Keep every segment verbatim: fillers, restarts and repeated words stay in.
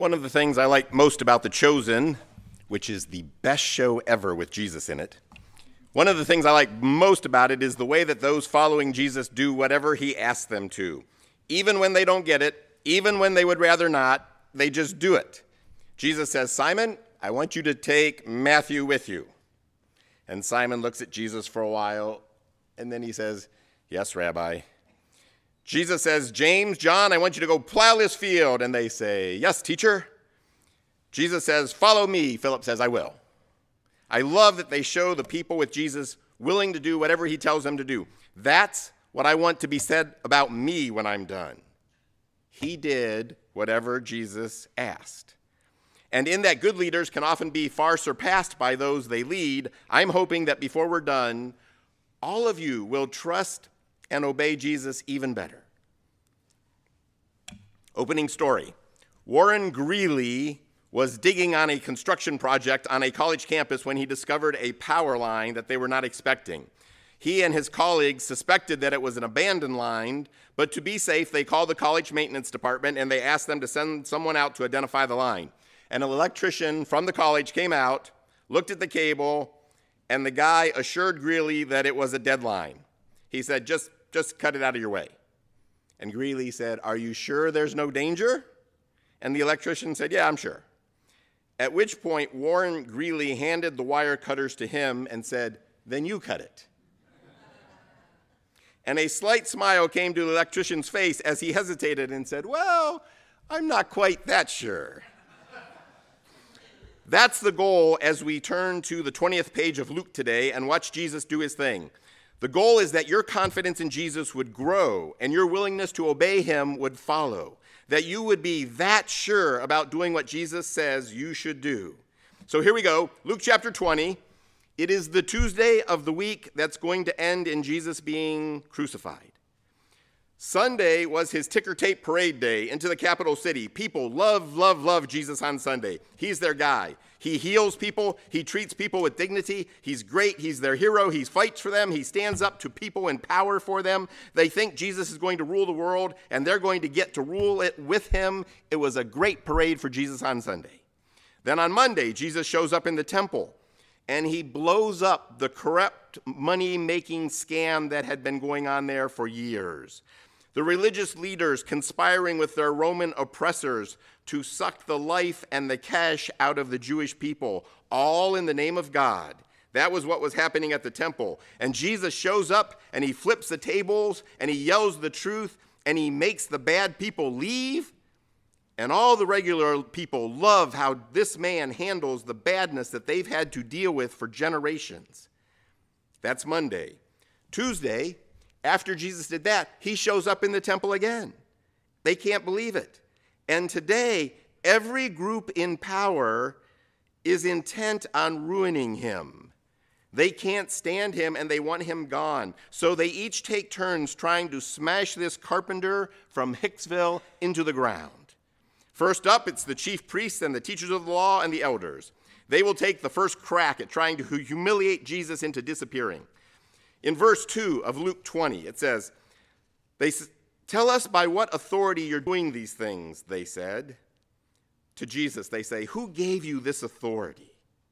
One of the things I like most about The Chosen, which is the best show ever with Jesus in it, one of the things I like most about it is the way that those following Jesus do whatever he asks them to. Even when they don't get it, even when they would rather not, they just do it. Jesus says, Simon, I want you to take Matthew with you. And Simon looks at Jesus for a while, and then he says, yes, Rabbi. Jesus says, James, John, I want you to go plow this field. And they say, yes, teacher. Jesus says, follow me. Philip says, I will. I love that they show the people with Jesus willing to do whatever he tells them to do. That's what I want to be said about me when I'm done. He did whatever Jesus asked. And in that, good leaders can often be far surpassed by those they lead. I'm hoping that before we're done, all of you will trust and obey Jesus even better. Opening story. Warren Greeley was digging on a construction project on a college campus when he discovered a power line that they were not expecting. He and his colleagues suspected that it was an abandoned line, but to be safe, they called the college maintenance department and they asked them to send someone out to identify the line. And an electrician from the college came out, looked at the cable, and the guy assured Greeley that it was a dead line. He said, just, just cut it out of your way. And Greeley said, are you sure there's no danger? And the electrician said, yeah, I'm sure. At which point, Warren Greeley handed the wire cutters to him and said, then you cut it. And a slight smile came to the electrician's face as he hesitated and said, well, I'm not quite that sure. That's the goal as we turn to the twentieth page of Luke today and watch Jesus do his thing. The goal is that your confidence in Jesus would grow and your willingness to obey him would follow, that you would be that sure about doing what Jesus says you should do. So here we go, Luke chapter twenty. It is the Tuesday of the week that's going to end in Jesus being crucified. Sunday was his ticker tape parade day into the capital city. People love, love, love Jesus on Sunday. He's their guy. He heals people. He treats people with dignity. He's great. He's their hero. He fights for them. He stands up to people in power for them. They think Jesus is going to rule the world, and they're going to get to rule it with him. It was a great parade for Jesus on Sunday. Then on Monday, Jesus shows up in the temple, and he blows up the corrupt money-making scam that had been going on there for years. The religious leaders conspiring with their Roman oppressors to suck the life and the cash out of the Jewish people, all in the name of God. That was what was happening at the temple. And Jesus shows up and he flips the tables and he yells the truth and he makes the bad people leave. And all the regular people love how this man handles the badness that they've had to deal with for generations. That's Monday. Tuesday, after Jesus did that, he shows up in the temple again. They can't believe it. And today, every group in power is intent on ruining him. They can't stand him and they want him gone. So they each take turns trying to smash this carpenter from Hicksville into the ground. First up, it's the chief priests and the teachers of the law and the elders. They will take the first crack at trying to humiliate Jesus into disappearing. In verse two of Luke twenty, it says, they tell us by what authority you're doing these things, they said. To Jesus, they say, who gave you this authority?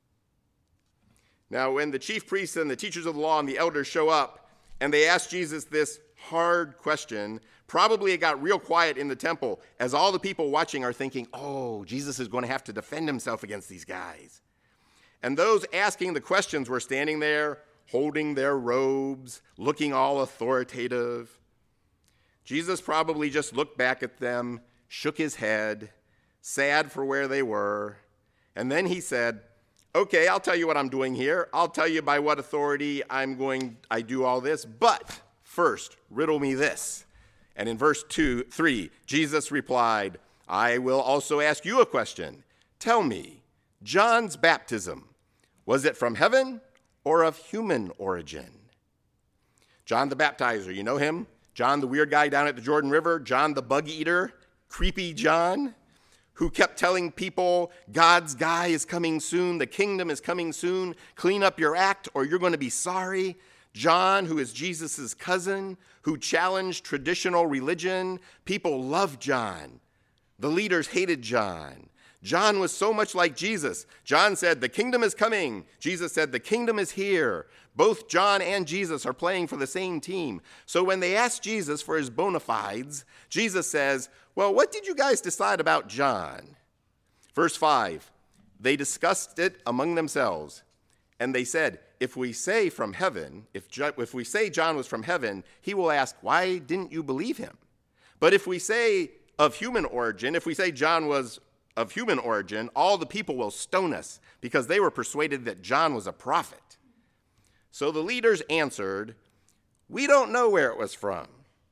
Now, when the chief priests and the teachers of the law and the elders show up and they ask Jesus this hard question, probably it got real quiet in the temple as all the people watching are thinking, oh, Jesus is going to have to defend himself against these guys. And those asking the questions were standing there, holding their robes, looking all authoritative. Jesus probably just looked back at them, shook his head, sad for where they were, and then he said, okay, I'll tell you what I'm doing here. I'll tell you by what authority I'm going, I do all this, but first, riddle me this. And in verse two, three, Jesus replied, I will also ask you a question. Tell me, John's baptism, was it from heaven or of human origin? John the Baptizer, you know him? John the weird guy down at the Jordan River, John the bug eater, creepy John, who kept telling people, God's guy is coming soon, the kingdom is coming soon, clean up your act or you're going to be sorry. John, who is Jesus' cousin, who challenged traditional religion. People loved John. The leaders hated John. John was so much like Jesus. John said, the kingdom is coming. Jesus said, the kingdom is here. Both John and Jesus are playing for the same team. So when they ask Jesus for his bona fides, Jesus says, well, what did you guys decide about John? Verse five, they discussed it among themselves, and they said, if we say from heaven, if, if we say John was from heaven, he will ask, why didn't you believe him? But if we say of human origin, if we say John was of human origin, all the people will stone us because they were persuaded that John was a prophet. So the leaders answered, we don't know where it was from.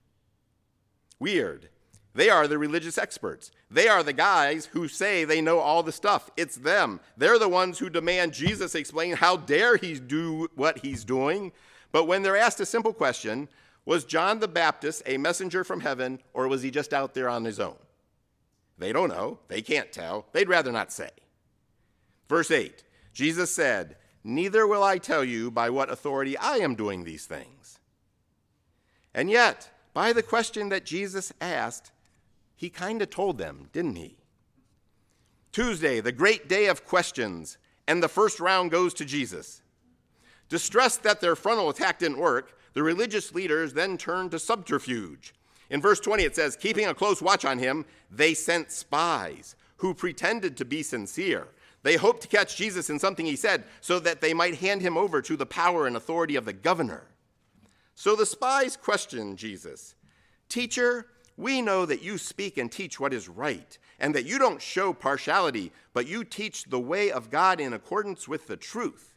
Weird. They are the religious experts. They are the guys who say they know all the stuff. It's them. They're the ones who demand Jesus explain how dare he do what he's doing. But when they're asked a simple question, was John the Baptist a messenger from heaven, or was he just out there on his own? They don't know. They can't tell. They'd rather not say. Verse eight, Jesus said, neither will I tell you by what authority I am doing these things. And yet, by the question that Jesus asked, he kind of told them, didn't he? Tuesday, the great day of questions, and the first round goes to Jesus. Distressed that their frontal attack didn't work, the religious leaders then turned to subterfuge. In verse twenty, it says, keeping a close watch on him, they sent spies who pretended to be sincere. They hoped to catch Jesus in something he said so that they might hand him over to the power and authority of the governor. So the spies questioned Jesus. Teacher, we know that you speak and teach what is right, and that you don't show partiality, but you teach the way of God in accordance with the truth.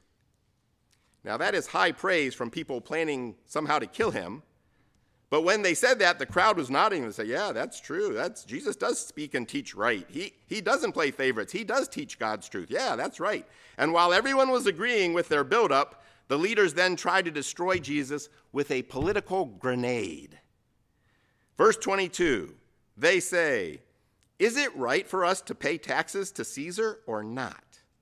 Now that is high praise from people planning somehow to kill him. But when they said that, the crowd was nodding and said, yeah, that's true. That's Jesus does speak and teach right. He, he doesn't play favorites. He does teach God's truth. Yeah, that's right. And while everyone was agreeing with their buildup, the leaders then tried to destroy Jesus with a political grenade. Verse twenty-two, they say, is it right for us to pay taxes to Caesar or not?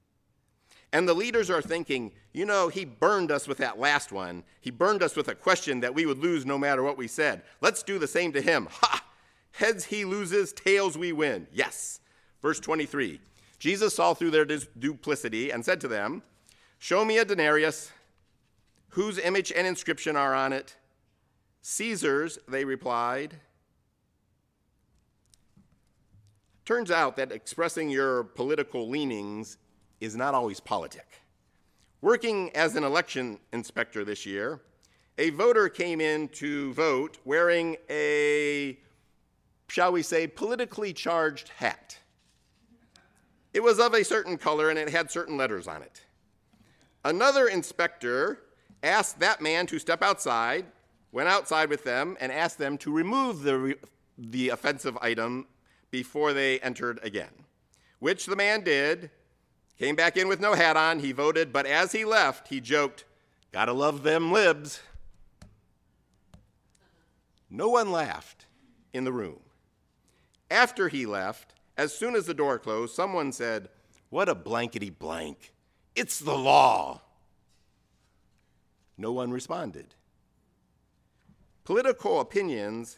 And the leaders are thinking, you know, he burned us with that last one. He burned us with a question that we would lose no matter what we said. Let's do the same to him. Ha! Heads he loses, tails we win. Yes. Verse twenty-three, Jesus saw through their duplicity and said to them, show me a denarius. Whose image and inscription are on it? Caesar's, they replied. Turns out that expressing your political leanings is not always politic. Working as an election inspector this year, a voter came in to vote wearing a, shall we say, politically charged hat. It was of a certain color and it had certain letters on it. Another inspector asked that man to step outside, went outside with them, and asked them to remove the, re the offensive item before they entered again, which the man did. Came back in with no hat on, he voted, but as he left, he joked, gotta love them libs. No one laughed in the room. After he left, as soon as the door closed, someone said, what a blankety blank. It's the law. No one responded. Political opinions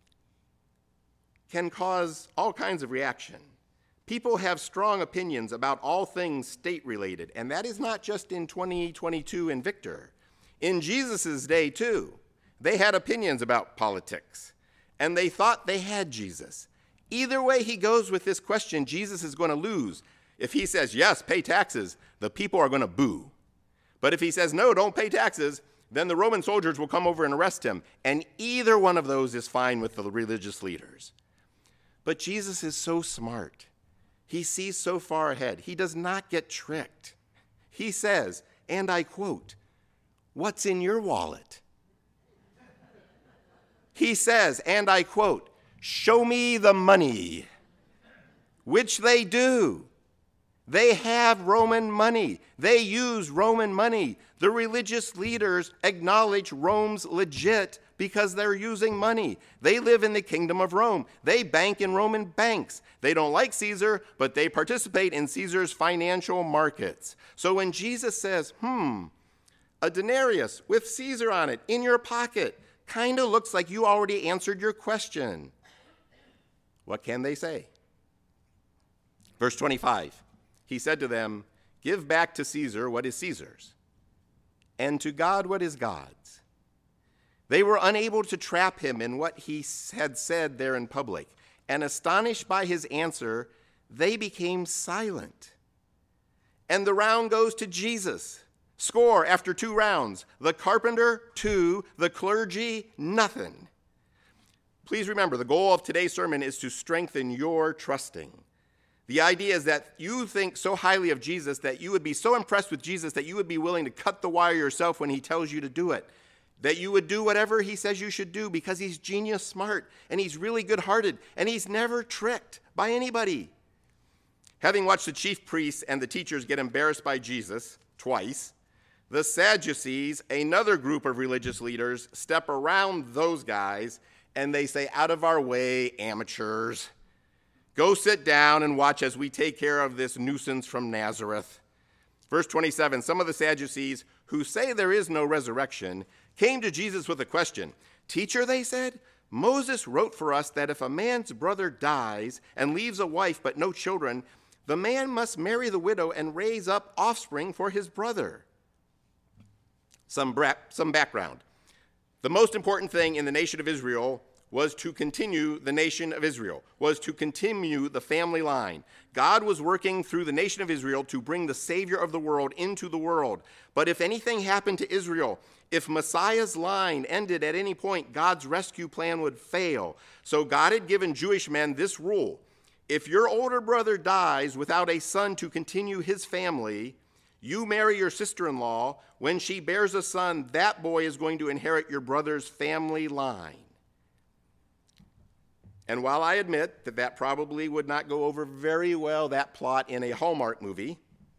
can cause all kinds of reaction. People have strong opinions about all things state-related, and that is not just in twenty twenty-two in Victor. In Jesus' day, too, they had opinions about politics, and they thought they had Jesus. Either way he goes with this question, Jesus is going to lose. If he says, yes, pay taxes, the people are going to boo. But if he says, no, don't pay taxes, then the Roman soldiers will come over and arrest him, and either one of those is fine with the religious leaders. But Jesus is so smart. He sees so far ahead. He does not get tricked. He says, and I quote, what's in your wallet? He says, and I quote, show me the money, which they do. They have Roman money. They use Roman money. The religious leaders acknowledge Rome's legit because they're using money. They live in the kingdom of Rome. They bank in Roman banks. They don't like Caesar, but they participate in Caesar's financial markets. So when Jesus says, hmm, a denarius with Caesar on it in your pocket, kind of looks like you already answered your question. What can they say? Verse twenty-five, he said to them, "Give back to Caesar what is Caesar's, and to God what is God's." They were unable to trap him in what he had said there in public, and astonished by his answer, they became silent. And the round goes to Jesus. Score after two rounds. The carpenter, two. The clergy, nothing. Please remember, the goal of today's sermon is to strengthen your trusting. The idea is that you think so highly of Jesus that you would be so impressed with Jesus that you would be willing to cut the wire yourself when he tells you to do it. That you would do whatever he says you should do because he's genius smart and he's really good-hearted and he's never tricked by anybody. Having watched the chief priests and the teachers get embarrassed by Jesus twice, the Sadducees, another group of religious leaders, step around those guys and they say, "Out of our way, amateurs. Go sit down and watch as we take care of this nuisance from Nazareth." Verse twenty-seven, some of the Sadducees, who say there is no resurrection, came to Jesus with a question. "Teacher," they said, "Moses wrote for us that if a man's brother dies and leaves a wife but no children, the man must marry the widow and raise up offspring for his brother." Some, bra- some background. The most important thing in the nation of Israel was to continue the nation of Israel, was to continue the family line. God was working through the nation of Israel to bring the Savior of the world into the world. But if anything happened to Israel, if Messiah's line ended at any point, God's rescue plan would fail. So God had given Jewish men this rule. If your older brother dies without a son to continue his family, you marry your sister-in-law. When she bears a son, that boy is going to inherit your brother's family line. And while I admit that that probably would not go over very well, that plot in a Hallmark movie,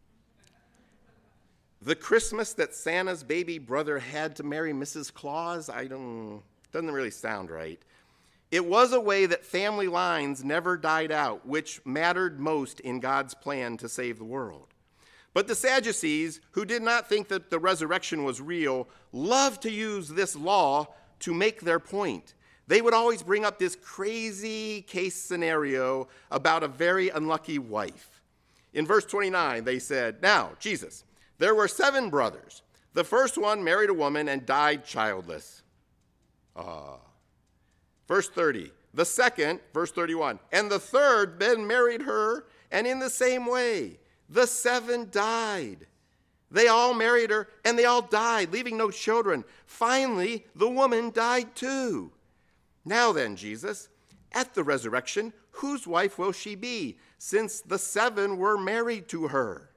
the Christmas that Santa's baby brother had to marry Missus Claus, I don't, doesn't really sound right. It was a way that family lines never died out, which mattered most in God's plan to save the world. But the Sadducees, who did not think that the resurrection was real, loved to use this law to make their point. They would always bring up this crazy case scenario about a very unlucky wife. In verse twenty-nine, they said, "Now, Jesus, there were seven brothers. The first one married a woman and died childless." Ah. Verse thirty, the second, verse thirty-one, "And the third then married her, and in the same way, the seven died. They all married her, and they all died, leaving no children. Finally, the woman died too. Now then, Jesus, at the resurrection, whose wife will she be, since the seven were married to her?"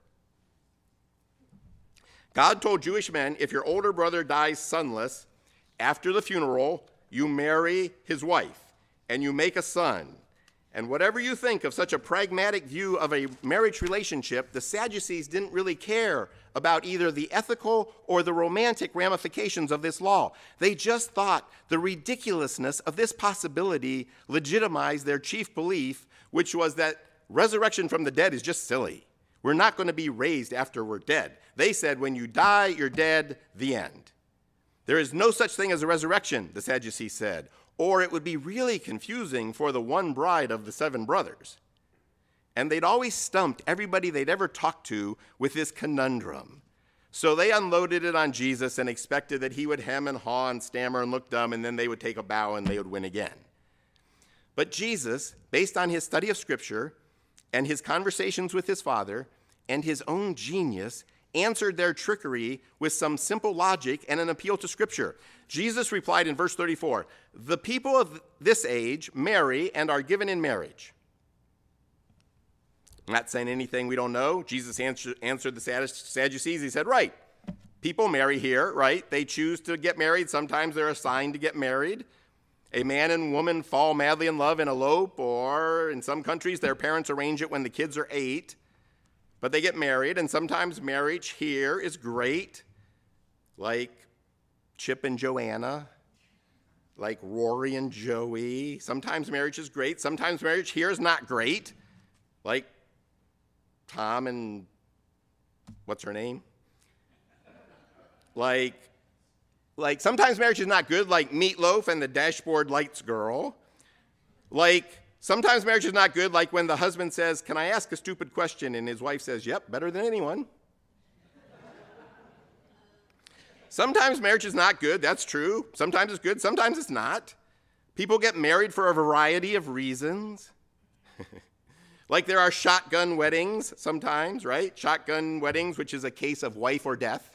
God told Jewish men, if your older brother dies sonless, after the funeral, you marry his wife, and you make a son. And whatever you think of such a pragmatic view of a marriage relationship, the Sadducees didn't really care about either the ethical or the romantic ramifications of this law. They just thought the ridiculousness of this possibility legitimized their chief belief, which was that resurrection from the dead is just silly. We're not going to be raised after we're dead. They said, when you die, you're dead, the end. There is no such thing as a resurrection, the Sadducees said, or it would be really confusing for the one bride of the seven brothers. And they'd always stumped everybody they'd ever talked to with this conundrum. So they unloaded it on Jesus and expected that he would hem and haw and stammer and look dumb, and then they would take a bow and they would win again. But Jesus, based on his study of Scripture and his conversations with his Father and his own genius, answered their trickery with some simple logic and an appeal to Scripture. Jesus replied in verse thirty-four, "The people of this age marry and are given in marriage." I'm not saying anything we don't know. Jesus answer, answered the Sadducees. He said, right, people marry here, right? They choose to get married. Sometimes they're assigned to get married. A man and woman fall madly in love and elope, or in some countries, their parents arrange it when the kids are eight. But they get married, and sometimes marriage here is great, like Chip and Joanna, like Rory and Joey. Sometimes marriage is great. Sometimes marriage here is not great, like Tom and what's her name? Like, like sometimes marriage is not good, like Meatloaf and the Dashboard Lights girl. Like sometimes marriage is not good, like when the husband says, "Can I ask a stupid question?" and his wife says, "Yep, better than anyone." Sometimes marriage is not good, that's true. Sometimes it's good, sometimes it's not. People get married for a variety of reasons. Like there are shotgun weddings sometimes, right? Shotgun weddings, which is a case of wife or death.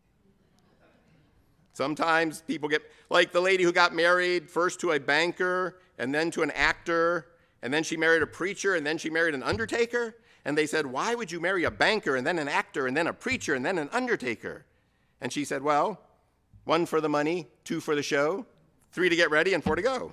Sometimes people get, like the lady who got married first to a banker and then to an actor, and then she married a preacher and then she married an undertaker. And they said, "Why would you marry a banker and then an actor and then a preacher and then an undertaker?" And she said, "Well, one for the money, two for the show, three to get ready, and four to go."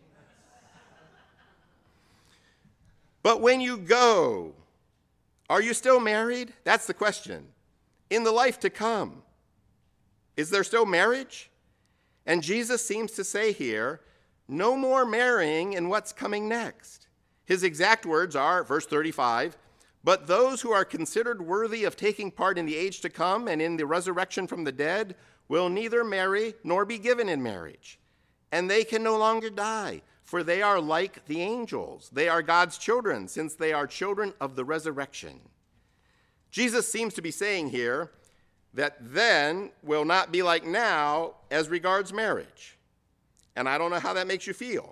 But when you go, are you still married? That's the question. In the life to come, is there still marriage? And Jesus seems to say here, no more marrying in what's coming next. His exact words are, verse thirty-five, "But those who are considered worthy of taking part in the age to come and in the resurrection from the dead will neither marry nor be given in marriage. And they can no longer die, for they are like the angels. They are God's children, since they are children of the resurrection." Jesus seems to be saying here that then will not be like now as regards marriage. And I don't know how that makes you feel.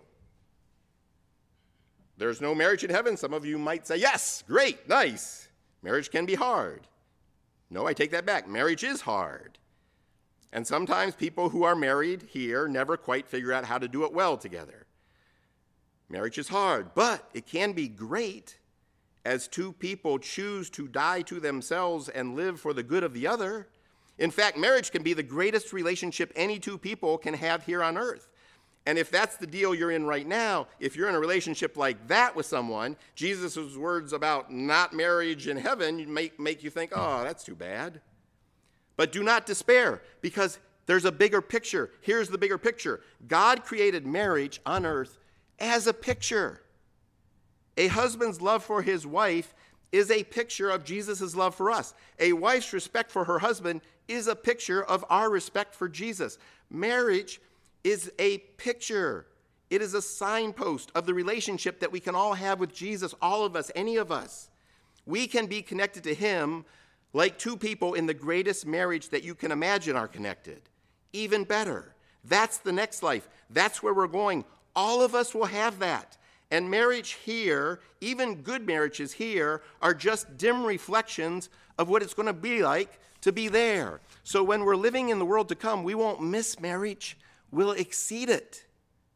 There's no marriage in heaven. Some of you might say, yes, great, nice. Marriage can be hard. No, I take that back. Marriage is hard. And sometimes people who are married here never quite figure out how to do it well together. Marriage is hard, but it can be great as two people choose to die to themselves and live for the good of the other. In fact, marriage can be the greatest relationship any two people can have here on earth. And if that's the deal you're in right now, if you're in a relationship like that with someone, Jesus' words about not marriage in heaven make, make you think, oh, that's too bad. But do not despair, because there's a bigger picture. Here's the bigger picture. God created marriage on earth as a picture. A husband's love for his wife is a picture of Jesus' love for us. A wife's respect for her husband is a picture of our respect for Jesus. Marriage is a picture. It is a signpost of the relationship that we can all have with Jesus, all of us, any of us. We can be connected to him like two people in the greatest marriage that you can imagine are connected. Even better. That's the next life. That's where we're going. All of us will have that. And marriage here, even good marriages here, are just dim reflections of what it's going to be like to be there. So when we're living in the world to come, we won't miss marriage. We'll exceed it.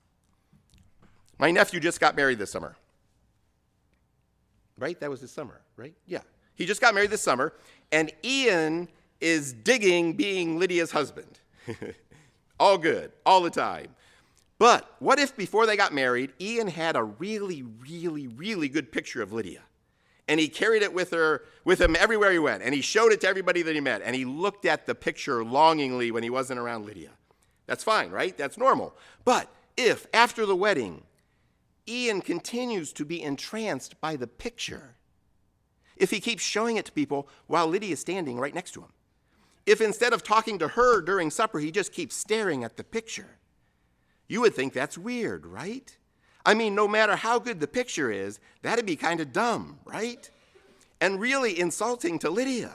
My nephew just got married this summer. Right? That was this summer, right? Yeah. He just got married this summer, and Ian is digging being Lydia's husband. All good, all the time. But what if before they got married, Ian had a really, really, really good picture of Lydia? And he carried it with her, with him everywhere he went, and he showed it to everybody that he met, and he looked at the picture longingly when he wasn't around Lydia. That's fine, right? That's normal. But if, after the wedding, Ian continues to be entranced by the picture, if he keeps showing it to people while Lydia is standing right next to him, if instead of talking to her during supper, he just keeps staring at the picture, you would think that's weird, right? I mean, no matter how good the picture is, that'd be kind of dumb, right? And really insulting to Lydia.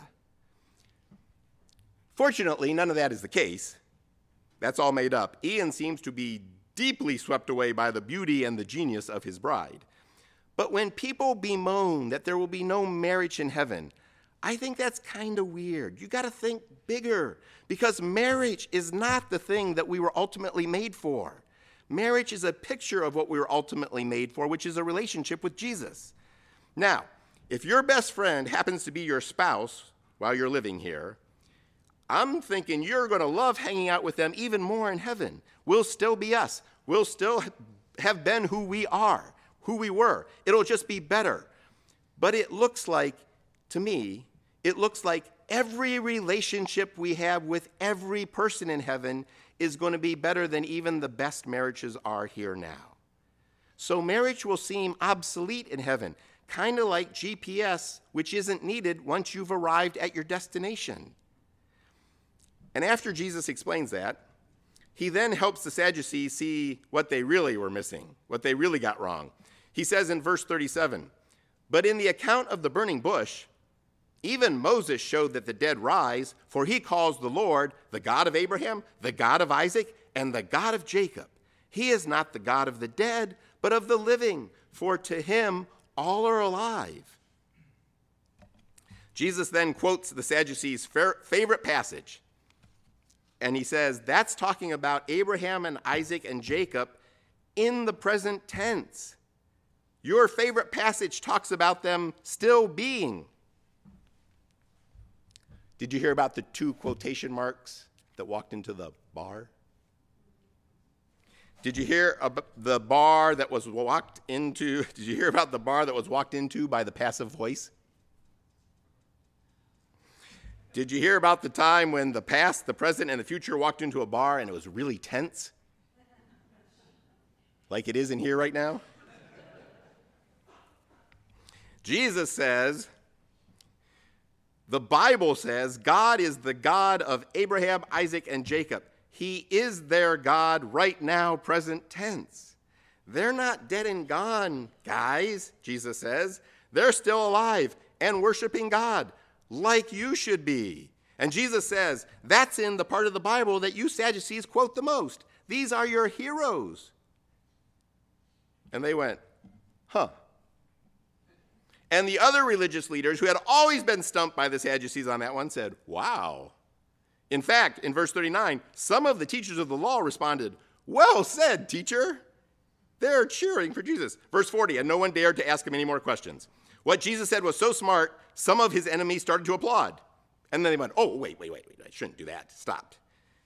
Fortunately, none of that is the case. That's all made up. Ian seems to be deeply swept away by the beauty and the genius of his bride. But when people bemoan that there will be no marriage in heaven, I think that's kind of weird. You got to think bigger, because marriage is not the thing that we were ultimately made for. Marriage is a picture of what we were ultimately made for, which is a relationship with Jesus. Now, if your best friend happens to be your spouse while you're living here, I'm thinking you're going to love hanging out with them even more in heaven. We'll still be us. We'll still have been who we are, who we were. It'll just be better. But it looks like, to me, it looks like every relationship we have with every person in heaven is going to be better than even the best marriages are here now. So marriage will seem obsolete in heaven, kind of like G P S, which isn't needed once you've arrived at your destination. And after Jesus explains that, he then helps the Sadducees see what they really were missing, what they really got wrong. He says in verse thirty-seven, "But in the account of the burning bush, even Moses showed that the dead rise, for he calls the Lord the God of Abraham, the God of Isaac, and the God of Jacob. He is not the God of the dead, but of the living, for to him all are alive." Jesus then quotes the Sadducees' favorite passage, and he says, that's talking about Abraham and Isaac and Jacob in the present tense. Your favorite passage talks about them still being. Did you hear about the two quotation marks that walked into the bar? Did you hear about the bar that was walked into? Did you hear about the bar that was walked into by the passive voice? Did you hear about the time when the past, the present, and the future walked into a bar and it was really tense? Like it is in here right now? Jesus says, the Bible says, God is the God of Abraham, Isaac, and Jacob. He is their God right now, present tense. They're not dead and gone, guys, Jesus says. They're still alive and worshiping God, like you should be. And Jesus says, that's in the part of the Bible that you Sadducees quote the most. These are your heroes. And they went, huh. And the other religious leaders who had always been stumped by the Sadducees on that one said, wow. In fact, in verse thirty-nine, some of the teachers of the law responded, well said, teacher. They're cheering for Jesus. Verse forty, and no one dared to ask him any more questions. What Jesus said was so smart, some of his enemies started to applaud. And then they went, oh, wait, wait, wait, wait, I shouldn't do that. Stopped.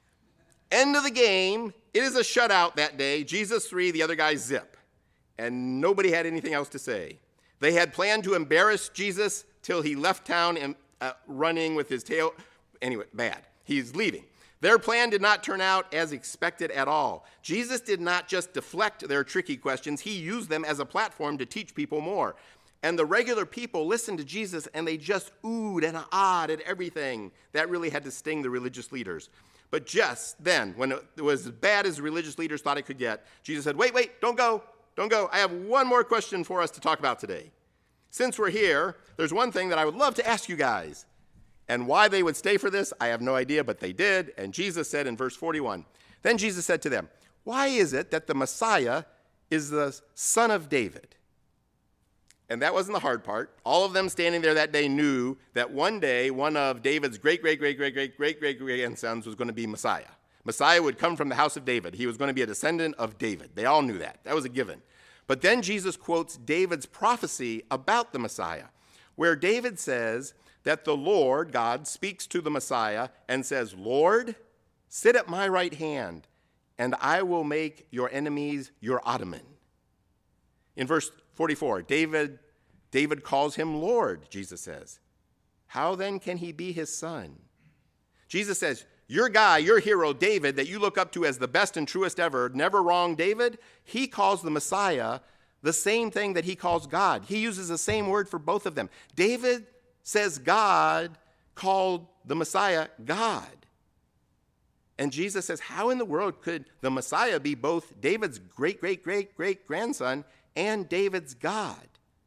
End of the game. It is a shutout that day. Jesus three, the other guys zip. And nobody had anything else to say. They had planned to embarrass Jesus till he left town and, uh, running with his tail. Anyway, bad. He's leaving. Their plan did not turn out as expected at all. Jesus did not just deflect their tricky questions. He used them as a platform to teach people more. And the regular people listened to Jesus, and they just oohed and ahed at everything. That really had to sting the religious leaders. But just then, when it was as bad as the religious leaders thought it could get, Jesus said, wait, wait, don't go, don't go. I have one more question for us to talk about today. Since we're here, there's one thing that I would love to ask you guys. And why they would stay for this, I have no idea, but they did. And Jesus said in verse forty-one, then Jesus said to them, why is it that the Messiah is the son of David? And that wasn't the hard part. All of them standing there that day knew that one day one of David's great, great, great, great, great, great, great, great grandsons was going to be Messiah. Messiah would come from the house of David. He was going to be a descendant of David. They all knew that. That was a given. But then Jesus quotes David's prophecy about the Messiah, where David says that the Lord, God, speaks to the Messiah and says, Lord, sit at my right hand, and I will make your enemies your ottoman. In verse forty-four, David, David calls him Lord, Jesus says. How then can he be his son? Jesus says, your guy, your hero, David, that you look up to as the best and truest ever, never wrong David, he calls the Messiah the same thing that he calls God. He uses the same word for both of them. David says God called the Messiah God. And Jesus says, how in the world could the Messiah be both David's great, great, great, great grandson and David's God?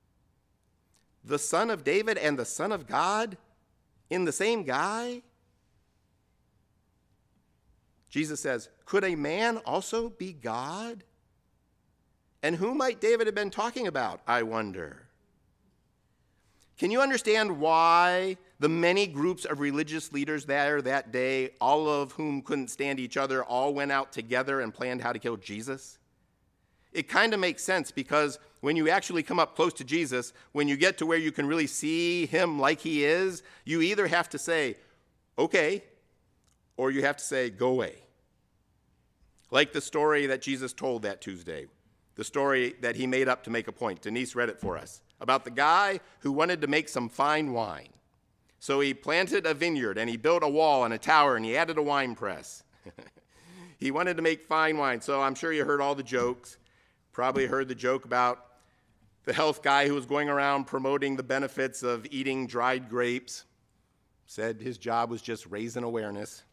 The son of David and the son of God in the same guy? Jesus says, could a man also be God? And who might David have been talking about, I wonder? Can you understand why the many groups of religious leaders there that day, all of whom couldn't stand each other, all went out together and planned how to kill Jesus? It kind of makes sense because when you actually come up close to Jesus, when you get to where you can really see him like he is, you either have to say, okay, or you have to say, go away. Like the story that Jesus told that Tuesday, the story that he made up to make a point. Denise read it for us, about the guy who wanted to make some fine wine. So he planted a vineyard, and he built a wall and a tower, and he added a wine press. He wanted to make fine wine, so I'm sure you heard all the jokes. Probably heard the joke about the health guy who was going around promoting the benefits of eating dried grapes. Said his job was just raising awareness.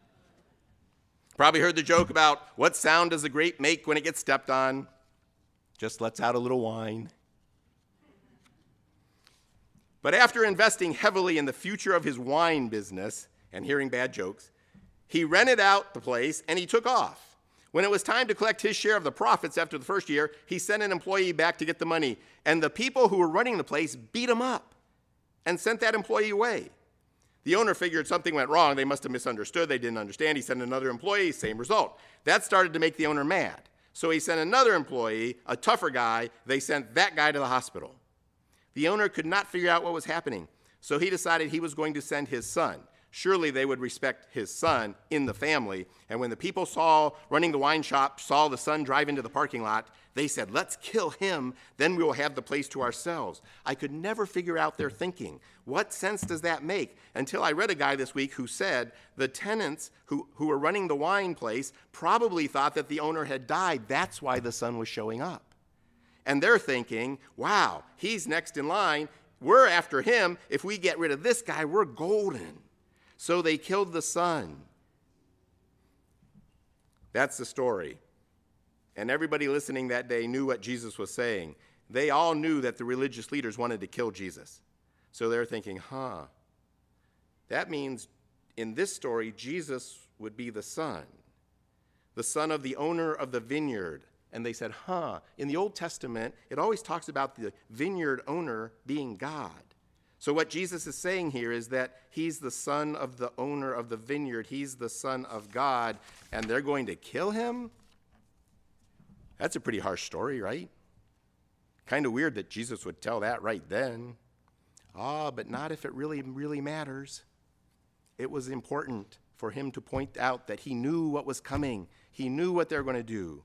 Probably heard the joke about what sound does a grape make when it gets stepped on. just lets out a little whine. But after investing heavily in the future of his wine business and hearing bad jokes, he rented out the place and he took off. When it was time to collect his share of the profits after the first year, he sent an employee back to get the money. And the people who were running the place beat him up and sent that employee away. The owner figured something went wrong. They must have misunderstood. They didn't understand. He sent another employee, same result. That started to make the owner mad. So he sent another employee, a tougher guy. They sent that guy to the hospital. The owner could not figure out what was happening. So he decided he was going to send his son. Surely they would respect his son in the family. And when the people saw running the wine shop, saw the son drive into the parking lot, they said, let's kill him, then we will have the place to ourselves. I could never figure out their thinking. What sense does that make? Until I read a guy this week who said the tenants who, who were running the wine place probably thought that the owner had died. That's why the son was showing up. And they're thinking, wow, he's next in line. We're after him. If we get rid of this guy, we're golden. So they killed the son. That's the story. And everybody listening that day knew what Jesus was saying. They all knew that the religious leaders wanted to kill Jesus. So they're thinking, huh, that means in this story, Jesus would be the son, the son of the owner of the vineyard. And they said, huh, in the Old Testament, it always talks about the vineyard owner being God. So what Jesus is saying here is that he's the son of the owner of the vineyard. He's the son of God, and they're going to kill him? That's a pretty harsh story, right? Kind of weird that Jesus would tell that right then. Ah, but not if it really, really matters. It was important for him to point out that he knew what was coming. He knew what they were going to do.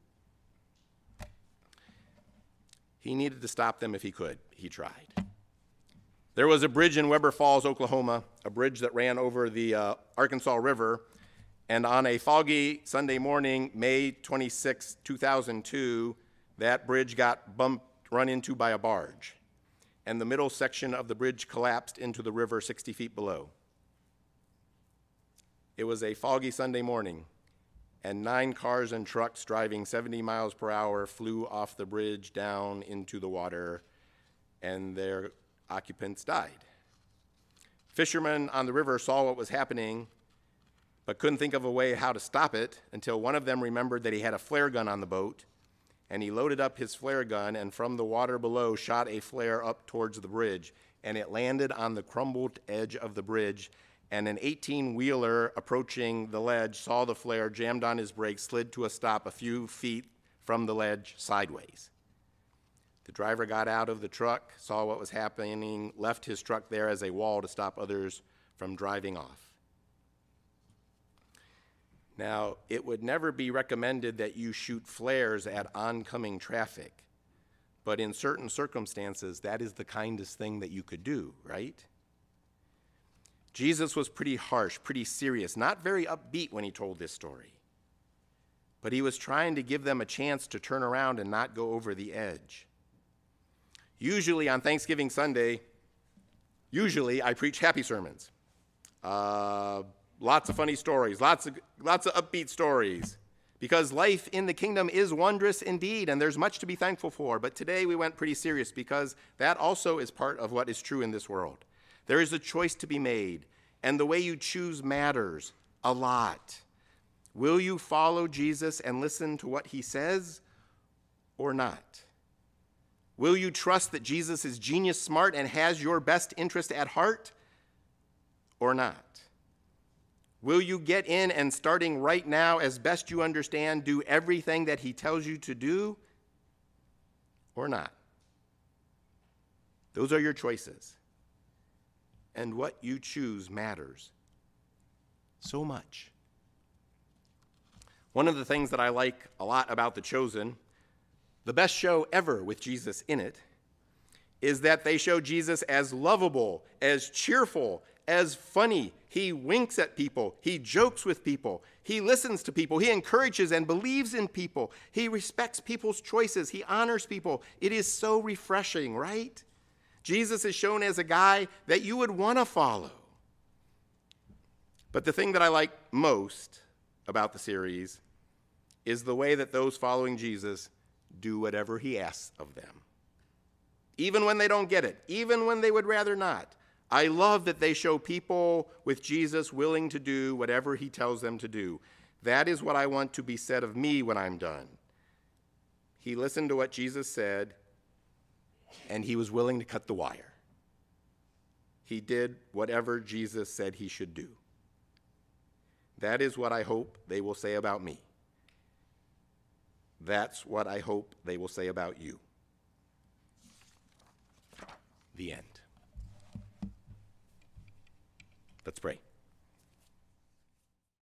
He needed to stop them if he could. He tried. There was a bridge in Weber Falls, Oklahoma, a bridge that ran over the uh, Arkansas River. And on a foggy Sunday morning, May twenty-sixth, two thousand two, that bridge got bumped, run into by a barge. And the middle section of the bridge collapsed into the river sixty feet below. It was a foggy Sunday morning, and nine cars and trucks driving seventy miles per hour flew off the bridge down into the water, and their occupants died. Fishermen on the river saw what was happening, but couldn't think of a way how to stop it until one of them remembered that he had a flare gun on the boat, and he loaded up his flare gun and from the water below shot a flare up towards the bridge, and it landed on the crumbled edge of the bridge, and an eighteen-wheeler approaching the ledge saw the flare, jammed on his brakes, slid to a stop a few feet from the ledge sideways. The driver got out of the truck, saw what was happening, left his truck there as a wall to stop others from driving off. Now, it would never be recommended that you shoot flares at oncoming traffic, but in certain circumstances, that is the kindest thing that you could do, right? Jesus was pretty harsh, pretty serious, not very upbeat when he told this story, but he was trying to give them a chance to turn around and not go over the edge. Usually on Thanksgiving Sunday, usually I preach happy sermons. Uh, lots of funny stories, lots of, lots of upbeat stories, because life in the kingdom is wondrous indeed, and there's much to be thankful for. But today we went pretty serious because that also is part of what is true in this world. There is a choice to be made, and the way you choose matters a lot. Will you follow Jesus and listen to what he says or not? Will you trust that Jesus is genius smart and has your best interest at heart or not? Will you get in and starting right now, as best you understand, do everything that he tells you to do or not? Those are your choices. And what you choose matters so much. One of the things that I like a lot about The Chosen, the best show ever with Jesus in it, is that they show Jesus as lovable, as cheerful, as funny. He winks at people. He jokes with people. He listens to people. He encourages and believes in people. He respects people's choices. He honors people. It is so refreshing, right? Jesus is shown as a guy that you would want to follow. But the thing that I like most about the series is the way that those following Jesus do whatever he asks of them. Even when they don't get it, even when they would rather not. I love that they show people with Jesus willing to do whatever he tells them to do. That is what I want to be said of me when I'm done. He listened to what Jesus said, and he was willing to cut the wire. He did whatever Jesus said he should do. That is what I hope they will say about me. That's what I hope they will say about you. The end. Let's pray.